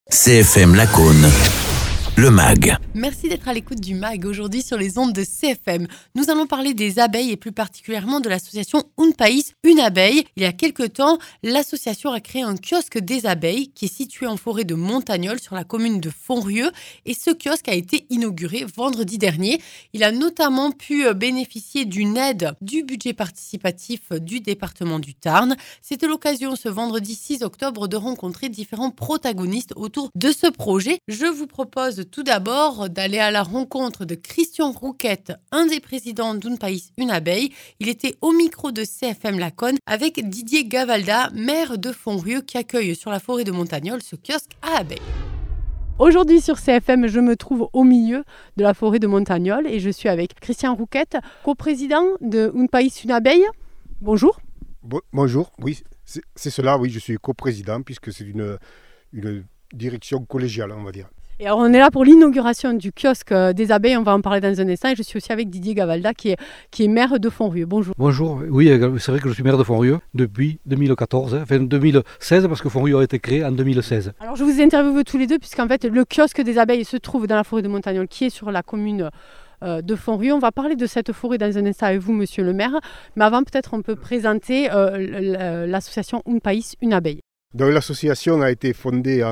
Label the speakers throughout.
Speaker 1: CFM Lacaune, le MAG.
Speaker 2: Merci d'être à l'écoute du MAG aujourd'hui sur les ondes de CFM. Nous allons parler des abeilles et plus particulièrement de l'association Un País, une abeille. Il y a quelques temps, l'association a créé un kiosque des abeilles qui est situé en forêt de Montagnole sur la commune de Fonrieux. Et ce kiosque a été inauguré vendredi dernier. Il a notamment pu bénéficier d'une aide du budget participatif du département du Tarn. C'était l'occasion ce vendredi 6 octobre de rencontrer différents protagonistes autour de ce projet. Je vous propose tout d'abord d'aller à la rencontre de Christian Rouquette, un des présidents d'Un País, une abeille. Il était au micro de CFM Lacaune avec Didier Gavalda, maire de Fonrieux, qui accueille sur la forêt de Montagnole ce kiosque à abeilles. Aujourd'hui sur CFM, je me trouve au milieu de la forêt de Montagnole et je suis avec Christian Rouquette, coprésident de Un País, une abeille. Bonjour.
Speaker 3: Bonjour, oui, c'est cela, oui, je suis coprésident puisque c'est une direction collégiale, on va dire.
Speaker 2: Et alors on est là pour l'inauguration du kiosque des abeilles, on va en parler dans un instant. Et je suis aussi avec Didier Gavalda qui est maire de Fonrieux. Bonjour.
Speaker 4: Bonjour, oui, c'est vrai que je suis maire de Fonrieux depuis 2014, enfin 2016 parce que Fonrieux a été créé en 2016.
Speaker 2: Alors je vous ai interviewé tous les deux puisqu'en fait le kiosque des abeilles se trouve dans la forêt de Montagnole qui est sur la commune de Fonrieux. On va parler de cette forêt dans un instant avec vous, monsieur le maire. Mais avant peut-être on peut présenter l'association Un País, une abeille.
Speaker 3: Donc l'association a été fondée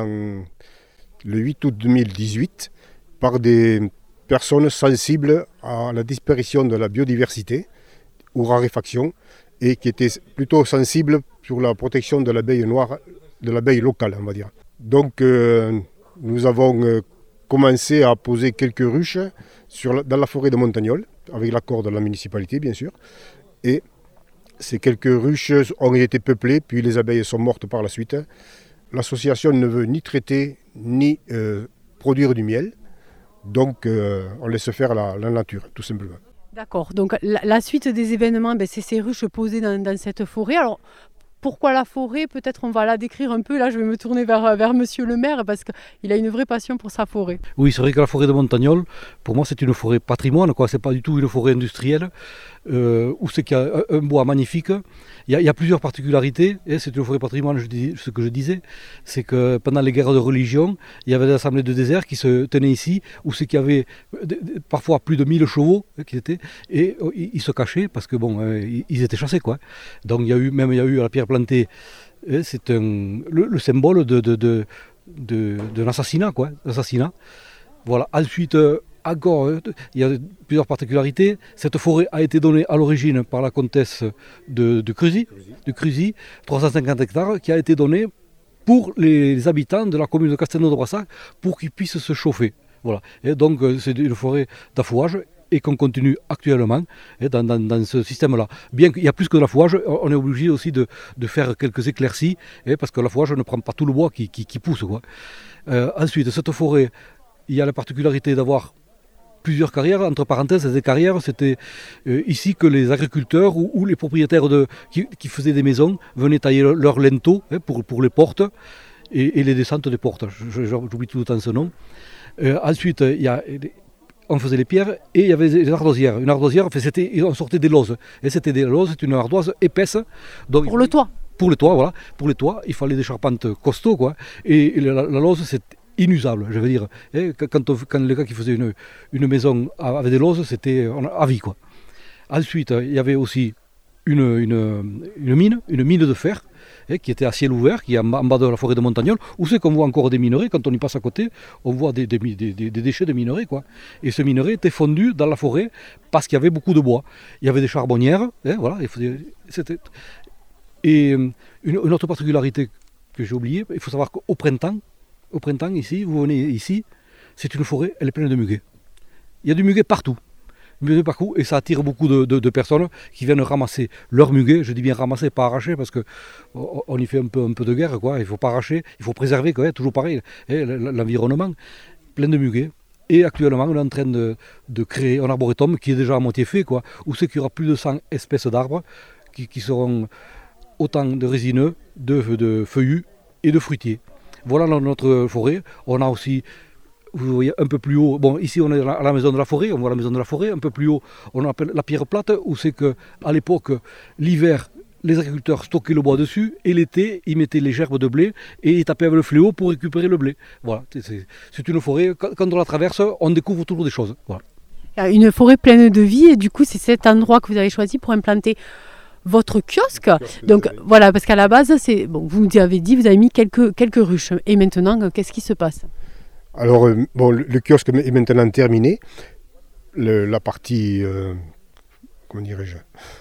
Speaker 3: le 8 août 2018 par des personnes sensibles à la disparition de la biodiversité ou raréfaction et qui étaient plutôt sensibles sur la protection de l'abeille noire, de l'abeille locale, on va dire. Donc nous avons commencé à poser quelques ruches dans la forêt de Montagnole, avec l'accord de la municipalité bien sûr. Et ces quelques ruches ont été peuplées, puis les abeilles sont mortes par la suite. L'association ne veut ni traiter, ni produire du miel. Donc on laisse faire la nature, tout simplement.
Speaker 2: D'accord, donc la suite des événements, c'est ces ruches posées dans cette forêt. Alors pourquoi la forêt? Peut-être on va la décrire un peu. Là, je vais me tourner vers monsieur le maire parce qu'il a une vraie passion pour sa forêt.
Speaker 4: Oui, c'est vrai que la forêt de Montagnole, pour moi, c'est une forêt patrimoine, quoi. C'est pas du tout une forêt industrielle, où c'est qu'il y a un bois magnifique. Il y a plusieurs particularités. Et c'est une forêt patrimoine, ce que je disais, c'est que pendant les guerres de religion, il y avait des assemblées de désert qui se tenaient ici, où c'est qu'il y avait parfois plus de 1000 chevaux et ils se cachaient parce que ils étaient chassés, quoi. Donc il y a eu à la pierre plantée, c'est le symbole d'un assassinat, quoi. Assassinat. Voilà. Ensuite, encore, il y a plusieurs particularités. Cette forêt a été donnée à l'origine par la comtesse de Cruzy, 350 hectares, qui a été donnée pour les habitants de la commune de Castelnau de Brassac pour qu'ils puissent se chauffer. Voilà. Et donc, c'est une forêt d'affouage et qu'on continue actuellement dans ce système-là. Bien qu'il y a plus que de l'affouage, on est obligé aussi de faire quelques éclaircies, parce que l'affouage ne prend pas tout le bois qui pousse, quoi. Ensuite, cette forêt, il y a la particularité d'avoir plusieurs carrières. Entre parenthèses, ces carrières, c'était ici que les agriculteurs ou les propriétaires qui faisaient des maisons venaient tailler leurs linteaux pour les portes et les descentes des portes. J'oublie tout le temps ce nom. Ensuite, on faisait les pierres et il y avait des ardoisières. Une ardoisière, on sortait des lauses. Et c'était des lauses, c'est une ardoise épaisse. Donc,
Speaker 2: pour le toit.
Speaker 4: Pour les toits, voilà. Pour les toits, il fallait des charpentes costauds, quoi. Et la lauze, c'est inusable, je veux dire. Et quand les gars qui faisaient une maison avec des lauses, c'était à vie, quoi. Ensuite, il y avait aussi une mine de fer, qui était à ciel ouvert, qui est en bas de la forêt de Montagnole, où c'est qu'on voit encore des minerais. Quand on y passe à côté, on voit des déchets de minerais, quoi. Et ce minerai était fondu dans la forêt parce qu'il y avait beaucoup de bois. Il y avait des charbonnières, voilà. Et une autre particularité que j'ai oubliée, il faut savoir qu'au printemps, ici, vous venez ici, c'est une forêt, elle est pleine de muguets. Il y a du muguet partout. Et ça attire beaucoup de personnes qui viennent ramasser leurs muguets. Je dis bien ramasser, pas arracher, parce qu'on y fait un peu de guerre, quoi. Il ne faut pas arracher, il faut préserver, quoi, toujours pareil, l'environnement, plein de muguets. Et actuellement, on est en train de créer un arboretum qui est déjà à moitié fait, quoi, où c'est qu'il y aura plus de 100 espèces d'arbres qui seront autant de résineux, de feuillus et de fruitiers. Voilà notre forêt. On a aussi, vous voyez, un peu plus haut, ici on est à la maison de la forêt, on voit la maison de la forêt, un peu plus haut, on appelle la pierre plate, où c'est qu'à l'époque, l'hiver, les agriculteurs stockaient le bois dessus et l'été, ils mettaient les gerbes de blé et ils tapaient avec le fléau pour récupérer le blé. Voilà, c'est une forêt, quand on la traverse, on découvre toujours des choses. Voilà.
Speaker 2: Une forêt pleine de vie et du coup, c'est cet endroit que vous avez choisi pour implanter votre kiosque. Donc voilà, parce qu'à la base, vous nous avez dit, vous avez mis quelques ruches. Et maintenant, qu'est-ce qui se passe?
Speaker 3: Alors, le kiosque est maintenant terminé. La partie, comment dirais-je,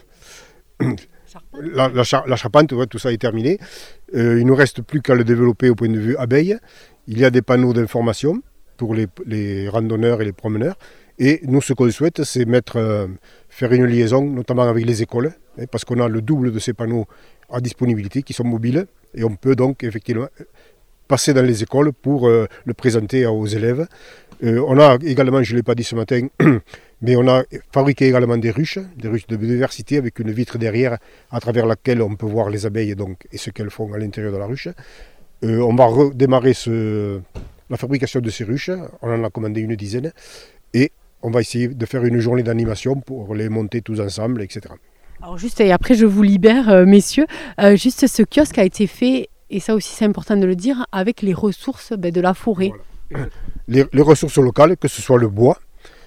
Speaker 3: la charpente, ouais, tout ça est terminé. Il ne nous reste plus qu'à le développer au point de vue abeilles. Il y a des panneaux d'information pour les randonneurs et les promeneurs. Et nous, ce qu'on souhaite, c'est faire une liaison, notamment avec les écoles, parce qu'on a le double de ces panneaux à disponibilité qui sont mobiles. Et on peut donc effectivement passer dans les écoles pour le présenter aux élèves. On a également, je ne l'ai pas dit ce matin, mais on a fabriqué également des ruches de biodiversité avec une vitre derrière à travers laquelle on peut voir les abeilles et ce qu'elles font à l'intérieur de la ruche. On va redémarrer la fabrication de ces ruches, on en a commandé une dizaine, et on va essayer de faire une journée d'animation pour les monter tous ensemble, etc.
Speaker 2: Alors juste, et après je vous libère, messieurs, juste ce kiosque a été fait, et ça aussi c'est important de le dire, avec les ressources de la forêt.
Speaker 3: Voilà. Les ressources locales, que ce soit le bois,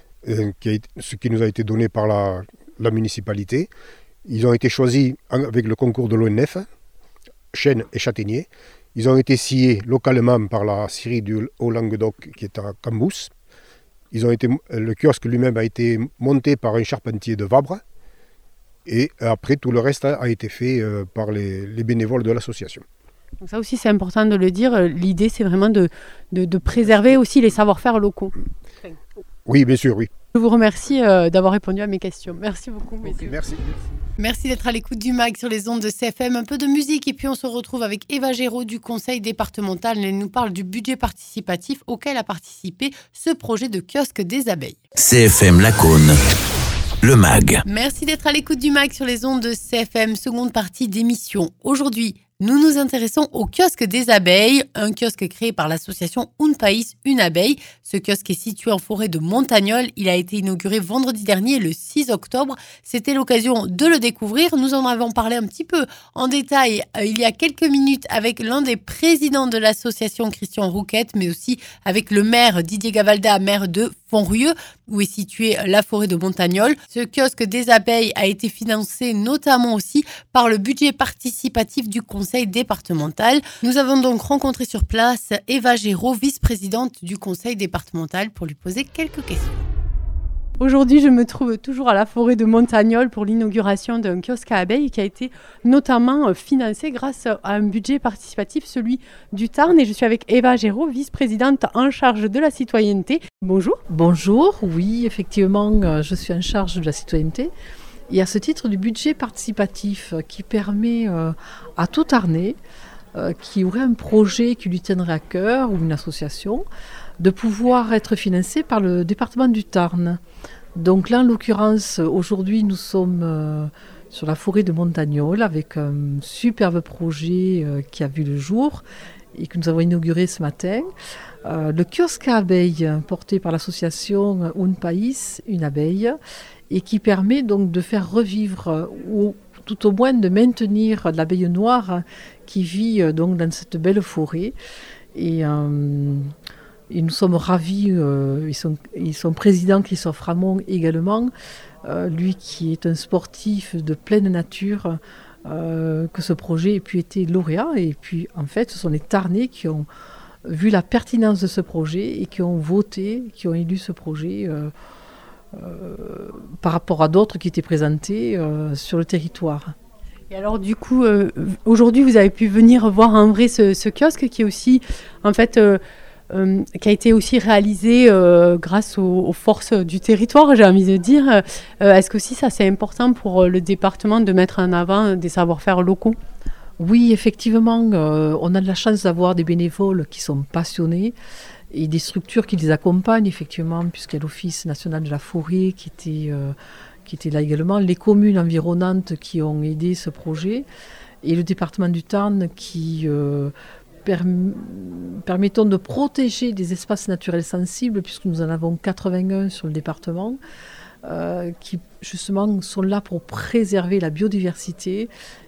Speaker 3: ce qui nous a été donné par la municipalité. Ils ont été choisis avec le concours de l'ONF, chêne et châtaignier. Ils ont été sciés localement par la scierie du Haut-Languedoc qui est à Cambous. Le kiosque lui-même a été monté par un charpentier de Vabre. Et après, tout le reste a été fait par les bénévoles de l'association.
Speaker 2: Donc ça aussi, c'est important de le dire. L'idée, c'est vraiment de préserver aussi les savoir-faire locaux.
Speaker 3: Oui, bien sûr, oui.
Speaker 2: Je vous remercie d'avoir répondu à mes questions. Merci beaucoup, messieurs.
Speaker 3: Merci.
Speaker 2: Merci d'être à l'écoute du MAG sur les ondes de CFM. Un peu de musique et puis on se retrouve avec Eva Géraud du conseil départemental. Elle nous parle du budget participatif auquel a participé ce projet de kiosque des abeilles.
Speaker 1: CFM Lacaune, le MAG.
Speaker 2: Merci d'être à l'écoute du MAG sur les ondes de CFM, seconde partie d'émission. Aujourd'hui, nous nous intéressons au kiosque des abeilles, un kiosque créé par l'association Un País, une abeille. Ce kiosque est situé en forêt de Montagnol. Il a été inauguré vendredi dernier, le 6 octobre. C'était l'occasion de le découvrir. Nous en avons parlé un petit peu en détail il y a quelques minutes avec l'un des présidents de l'association, Christian Rouquette, mais aussi avec le maire Didier Gavalda, maire de Fontrieux, où est située la forêt de Montagnol. Ce kiosque des abeilles a été financé notamment aussi par le budget participatif du conseil départemental. Nous avons donc rencontré sur place Eva Géraud, vice-présidente du conseil départemental, pour lui poser quelques questions. Aujourd'hui, je me trouve toujours à la forêt de Montagnol pour l'inauguration d'un kiosque à abeilles qui a été notamment financé grâce à un budget participatif, celui du Tarn. Et je suis avec Eva Géraud, vice-présidente en charge de la citoyenneté. Bonjour.
Speaker 5: Bonjour, oui, effectivement, je suis en charge de la citoyenneté. Et à ce titre du budget participatif qui permet à tout Tarnais qui aurait un projet qui lui tiendrait à cœur ou une association de pouvoir être financé par le département du Tarn. Donc là, en l'occurrence, aujourd'hui, nous sommes sur la forêt de Montagnol avec un superbe projet qui a vu le jour et que nous avons inauguré ce matin. Le kiosque à abeilles porté par l'association Un País, une abeille, et qui permet donc de faire revivre ou tout au moins de maintenir l'abeille noire qui vit donc dans cette belle forêt. Et nous sommes ravis, son président Christophe Ramon également, lui qui est un sportif de pleine nature, que ce projet ait pu être lauréat. Et puis en fait, ce sont les Tarnais qui ont vu la pertinence de ce projet et qui ont voté, qui ont élu ce projet par rapport à d'autres qui étaient présentés sur le territoire.
Speaker 2: Et alors du coup, aujourd'hui, vous avez pu venir voir en vrai ce kiosque qui est aussi, en fait, qui a été aussi réalisé grâce aux forces du territoire, j'ai envie de dire. Est-ce que aussi ça c'est important pour le département de mettre en avant des savoir-faire locaux ?
Speaker 5: Oui, effectivement, on a de la chance d'avoir des bénévoles qui sont passionnés et des structures qui les accompagnent, effectivement, puisqu'il y a l'Office national de la forêt qui était là également, les communes environnantes qui ont aidé ce projet, et le département du Tarn qui permettant de protéger des espaces naturels sensibles, puisque nous en avons 81 sur le département, qui justement sont là pour préserver la biodiversité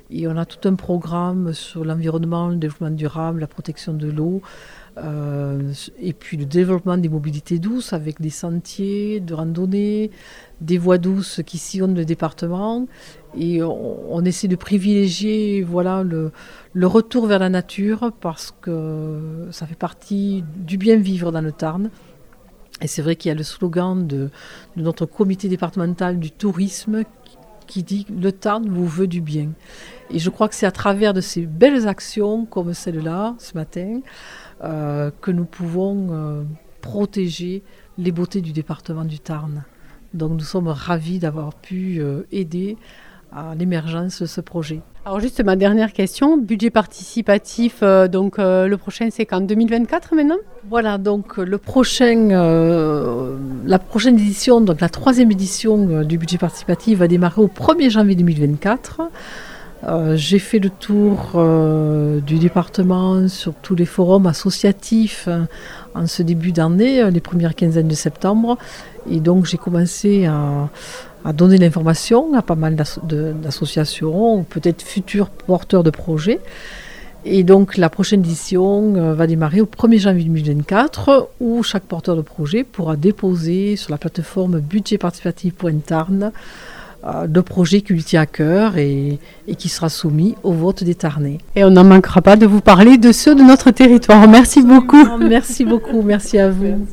Speaker 5: Et on a tout un programme sur l'environnement, le développement durable, la protection de l'eau, et puis le développement des mobilités douces avec des sentiers de randonnée, des voies douces qui sillonnent le département. Et on essaie de privilégier le retour vers la nature parce que ça fait partie du bien vivre dans le Tarn. Et c'est vrai qu'il y a le slogan de notre comité départemental du tourisme qui dit « Le Tarn vous veut du bien ». Et je crois que c'est à travers de ces belles actions comme celle-là, ce matin, que nous pouvons protéger les beautés du département du Tarn. Donc nous sommes ravis d'avoir pu aider à l'émergence de ce projet.
Speaker 2: Alors juste ma dernière question, budget participatif, le prochain c'est quand, 2024 maintenant ?
Speaker 5: Voilà, donc la prochaine édition, donc la 3e édition du budget participatif va démarrer au 1er janvier 2024. J'ai fait le tour du département sur tous les forums associatifs en ce début d'année, les premières quinzaines de septembre. Et donc j'ai commencé à donner l'information à pas mal d'associations, peut-être futurs porteurs de projets. Et donc la prochaine édition va démarrer au 1er janvier 2024 où chaque porteur de projet pourra déposer sur la plateforme budgetparticipatif.tarn le projet qui lui tient à cœur et qui sera soumis au vote des Tarnais.
Speaker 2: Et on n'en manquera pas de vous parler de ceux de notre territoire. Merci beaucoup.
Speaker 5: Merci beaucoup, merci à vous.